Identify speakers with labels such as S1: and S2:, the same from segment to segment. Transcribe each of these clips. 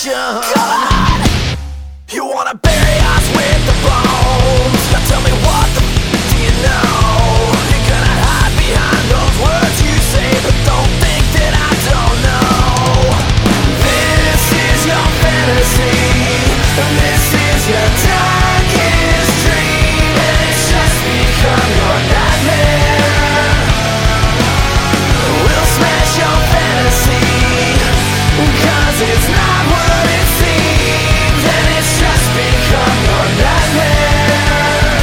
S1: solution. You wanna bury us with the bones? Now tell me what the do you know? You're gonna hide behind those words you say, but don't think that I don't know. This is your fantasy, and this is your darkest dream, and it's just become your nightmare. We'll smash your fantasy, 'cause it's not what it seems, and it's just become your nightmare.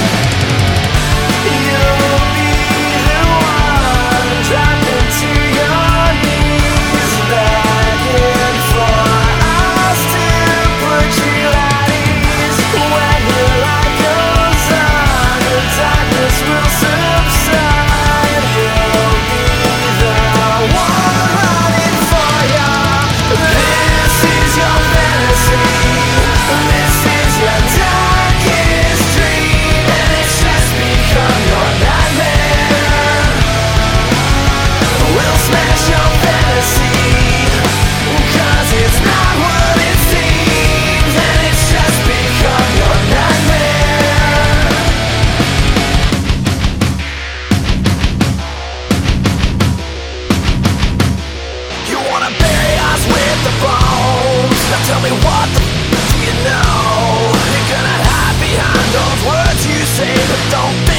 S1: You'll be the one dropping to your knees, begging for us to put you at ease. When your light goes on, the darkness will subside. You'll be the one running for you. This is your fantasy, this is your darkest dream, and it's just become your nightmare. We'll smash your fantasy, 'cause it's not what it seems, and it's just become your nightmare. You wanna bury us with the bones? Now tell me what the do you know? You're gonna hide behind those words you say, but don't